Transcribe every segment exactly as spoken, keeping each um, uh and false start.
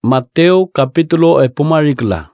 Mateo capítulo epomarikla.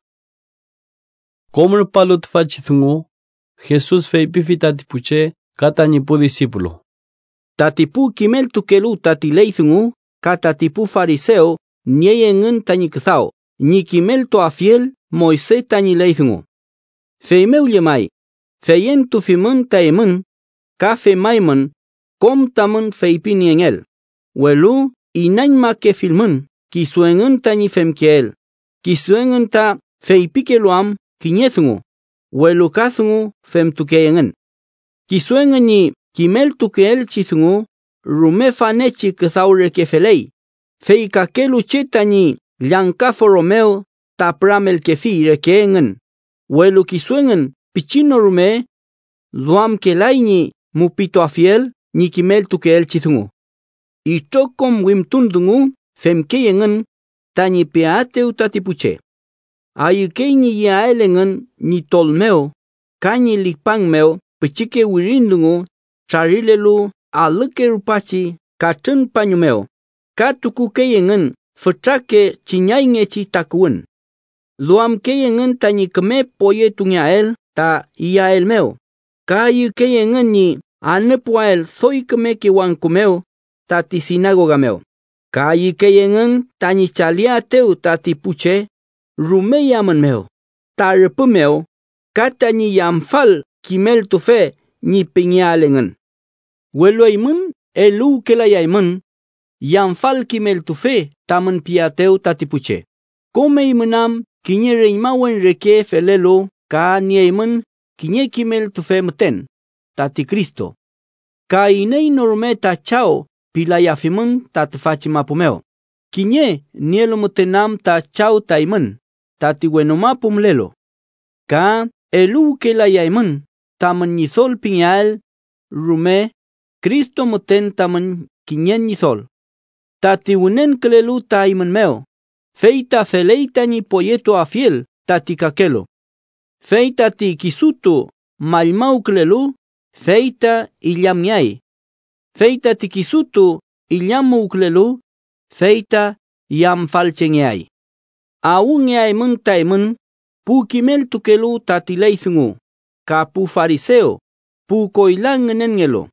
Comer palut fachithungu, Jesús feipifi tatipuche katanipu discípulo. Tatipu kimel tukelu tatileithungu, katatipu fariseo, nieyengen tanikthao, ni kimel to afiel, Moise tanileithungu. Feimeu yemai, feyen tufimun taimun, ka femaimun, kom tamun feipiniengel. Welu, inainma ke filmun, kisuengen tani femkiel, kisuengen ta feipikeluam, kinyethungu, welu kathungu femtukeyengen. Kisuengen ni kimel tukeel chithungu, rumefa nechi kathaure kefelei, feikakelu chetani liankafa romeo, tapramel kefi rekeengen, welu kisuengen pichino rume, duam kelaini mupito afiel, ni kimel tukeel chithungu. Itokom wimtundungu, femkeyengen, tani peateu tatipuche. Ayukei ni yaelengen ni tolmeo, kani likpangmeo, pichike wirindungu, charilelu, aluke rupachi, katun panyumeo. Katuku keyengen, fetake chinyaingechi takuun. Luam keyengen tani keme poye tungyael, ta iyael meo. Kayu keyengen ni anepuael thoi keme kiwang kumeo, tati sinagoga meo. Kayi keyengen tani chalia teu tati puche, rume yaman meo, tarepu meo, kata ni yamfal kimel tufe ni pinyalengen. Weloimun elu kelayaimun, yamfal kimel tufe taman piateu tati puche. Kome imunam kinye reimawen reke felelo ka nieimun kinye kimel tufe mten, tati Kristo. Ka inei norme ta chao, pilayafimun tatfachi mapumeo. Kinye nielo mutenam ta chau taimun, tati wenumapum lelo. Ka elu kelayaimun, taman nizol pinyal, rume, Kristo muten taman kinyen nizol. Tati unen kelelu taimun meo, feita feleita ni poyeto afiel, tati kakelo. Feita ti kisutu, malmau kelelu, feita ilyamnyai. Feita tikisutu ilyamu uklelu, feita yam falchengyai. Aungyai mun taimun, pu kimel tukelu tatileithungu, ka pu fariseo, pu koilang ngenengelo.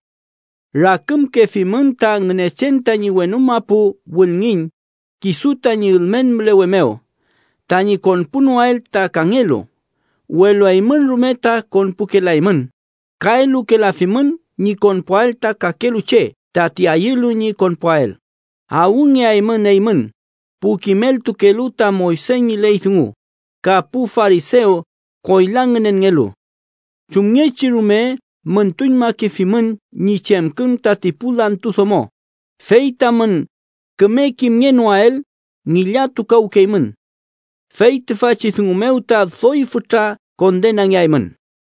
Rakum kefimun ta ngenechenta ni wenuma pu wulngin, kisuta ni ulmen mlewemeo, tani konpunuael ta kangelo, welo aimun rumeta konpukelaimun, kaelu kelafimun, ni konpoael ta kakeluche, tati ayilu ni konpoael. Aungi aimun aimun, pu kimel tukelu ta Moise ni leithungu, ka pu fariseo, koilangen ngelu. Chumnyechi rume, mentuin makifimun, ni chemkun tati pulan tuthomo. Feita mun, keme kimnyenuael, ngilyatu kaukeimun. Feita fachithungu meuta thoi futa, kondenang yaimun.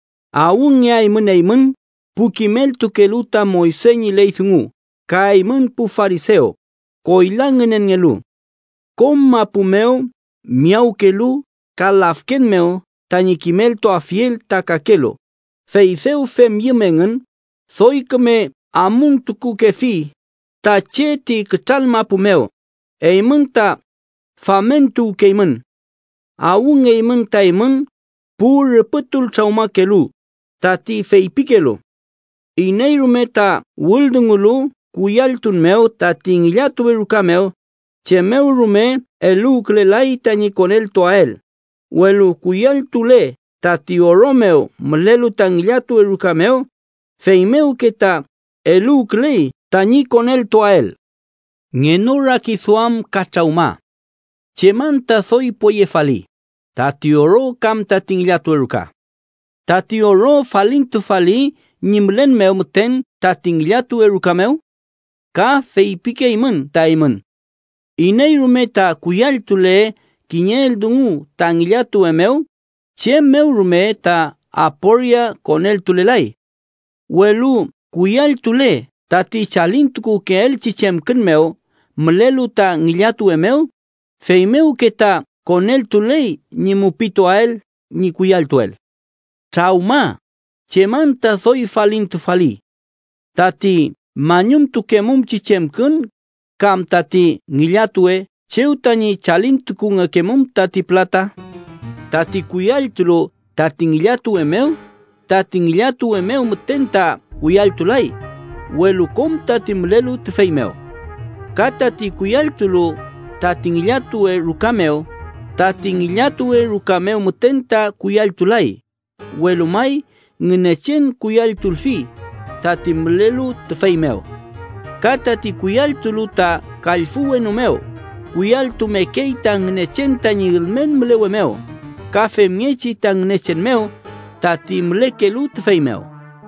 Aungi aimun aimun, pu kimel tukeluta Moise ni leithungu, kaimun pu fariseo, koilangen ngelu. Kom mapumeo, miau kelu, kalafken meo, tani kimel to afiel takakelo. Feitheu fem yemengen, thoi keme amung tuku kefi, ta cheti ketal mapumeo, eimun ta famentu keimun. Aung eimun taimun, pu repetul trauma kelu, tati feipikelo. Inei rumeta wuldungulu kuyaltun meo tati ngilatu berukameo, che meu rume elu klelai tani konel toael, welu kuyaltule tati oromeo mlelu tangilatu berukameo, feimeu keta elu klei tani konel toael. Ngenura kithuam kachauma, che manta thoi poye fali, tati oro kam tati ngilatu beruka. Tati oro falintu fali, nimlen meo muten tatinglatu erukameo, ka feipike imun taimun. Inei rumeta kuyal tule kinyel dungu tanglatu emeo, che meu rumeta aporia konel tulelai. Welu kuyal tule tati chalintuku ke el chichemken meo, mlelu ta ngilatu emeo, feimeu keta konel tulei ni mupito ael ni kuyal tuel. Trauma. Chemanta thoi falintu fali. Tati manyum tukemum chichemkun, kam tati ngilatue cheu tani chalintuku ngakemum tati plata, tati kuyaltulo tatingillatu emeu, tatingillatu emeu mtenta kuyaltulay, welu kom tati mlelu tfeimeo. Katati kuyaltulo tatingillatu e rukameo, tatingillatu e rukameo mtenta kuyaltulay, welu mai ngenechen kuyaltulfi, tati mlelu tfeimeo. Katati kuyaltulu ta kalfuwe numeo, kuyaltu mekei tang nechen tanyilmen mlewemeo, kafe miechi tang nechen meo, tati mlekelu tfeimeo.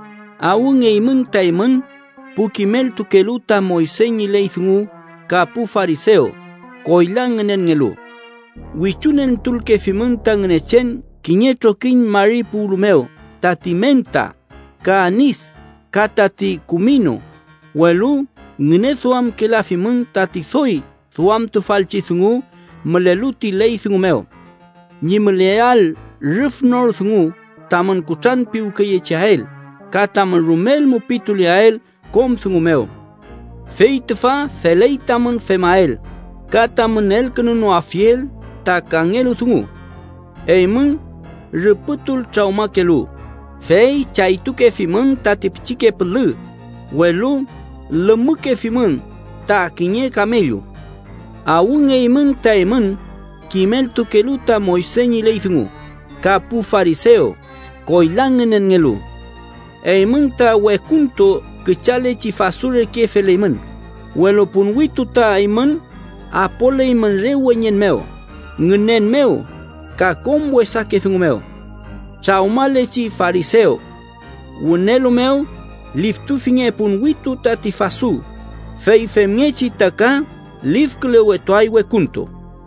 Aun eimun taimun, pukimel tukelu ta moiseñi leithungu, ka pu fariseo, koilang ngelu. Wichunen tulke fimun tang nechen, kinyetro kin mari pulumeo, tati menta, ka anis, ka tati kumino, welu, ngene thuam ke la fimun tati thoi, thuam tu falchi thungu, meleluti lei thungu meo. Nyi meleal rif nor thungu, taman kuchan piu keye chael, ka taman rumel mupituli ael, kom thungu meo. Fei tefa felei taman femael, ka taman el kenunu afiel, ta kangelu thungu. Eimun, reputul trauma kelu, fei chaituke fimun tati pchike pelu, welu, lemuke fimun ta kinye kamelyu. Aun eimun ta eimun kimel tukelu ta moiseñi leithungu, ka pu fariseo, koilangen ngelu. Eimun ta wekunto kechale chifasure ke feleimun, welo punwitu ta eimun apole eimun rewenyen meo, ngenen meo, ka kom wesake thungu meo. Chaumale chi fariseo, unelu meo, liftu finge punwitu tati fasu, fei femngechi taka, lifkle wetuai wekunto.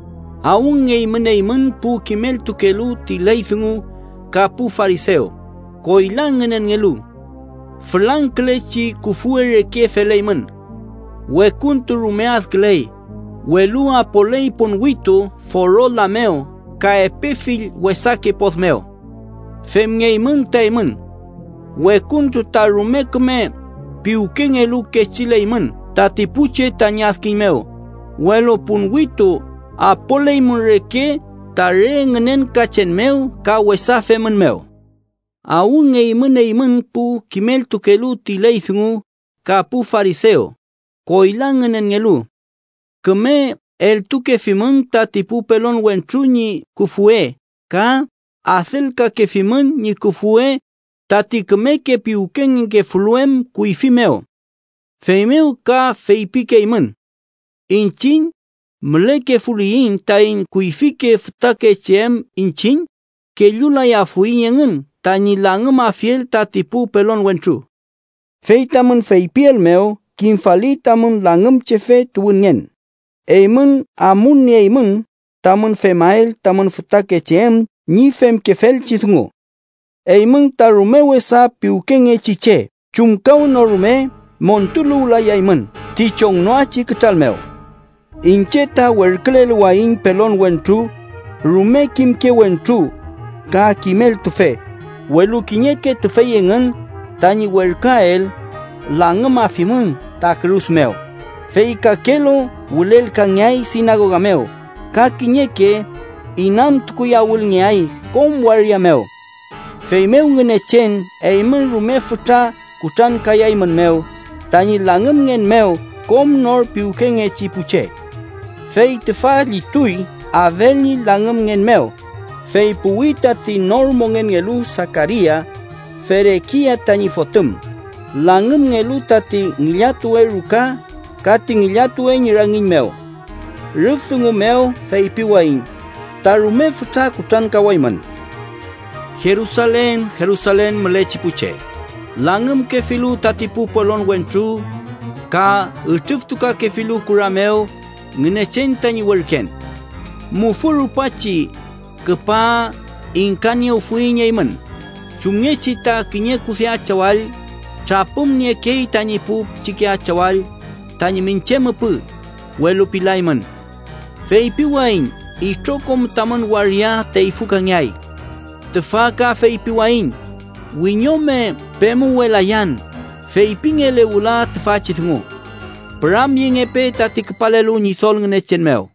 Aun eimun eimun pu kimel tukelu ti leithungu, ka pu fariseo, koilangen ngelu. Flankle chi kufuere ke feleimun, wekuntu rumeaz klei, welu apolei punwitu foro lameo, ka epifil wesake pothmeo. Femngeimun taimun, wekuntu ta rumekme piuken elu kechileimun, tatipuche tanyazkimeo, welo punwitu apoleimun reke tare ngenen kachenmeo ka wesafemun meo. Aun eimun eimun pu kimel tukelu tileithungu, ka pu fariseo, koilangen ngelu. Keme el tuke fimun tatipu pelon wentrunyi kufue, ka acelka ke fimun ni kufue, tati keme ke piuken ke fluem kuifimeo. Feimeo ka feipike imun. Inchin, mleke fuliin ta in kuifike ftake chem inchin, ke lula ya fuiyengen, ta ni langem afiel tatipu pelon wentru. Feitamun feipiel meo, kinfali tamun langem chefe tuunyen. Eimun amun ni eimun, tamun femael tamun ftake chem, ni fem kefel chithungu. Eimun ta rumewe sa piukenge chiche, chumkau no rume, montulu la yaimun, tichong noa chikatalmeo. Inche ta werklel wain pelon wentru, rume kimke wentru, ka kimel tufe, welu kinyeke tufe yengen, tani werkael, langem afimun, ta krusmeo. Fei ka kelo, wulel kanyai sinagogameo, ka kinyeke, inam tukuyawul nyai, kom wariameo. Fei meu ngene chen, eimen rume futa, kutan kayai man meo, tani langem ngen meo, kom nor piukenge chipuche. Fei tefa litui, aveli langem ngen meo, fei puita ti normo ngen ngelu Sakaria, ferekia tani fotum. Langem ngelu tati ngiliatu e ruka, kati ngiliatu e nyirangin meo. Rufthungu meo, fei piwain, tarume futa kutan kawaiman. Jerusalem, Jerusalem melechipuche. Langem kefilu tatipu polon wentru, ka utuftuka kefilu kurameo, ngenechen tani werken. Mufuru pachi, kepa inkanye ufuinya iman. Chumnyechi ta kinye kusia chawal, chapum nye kei tani pup chikia chawal, tani minchemupu, welu pilaiman. Fei piwain, itrokom taman waria teifukanyai. Tefaka fei piwain, winyome pemu welayan, fei pingele ula tefachithungu. Pram yengepe tatikpalelu nisol ngenechen meo.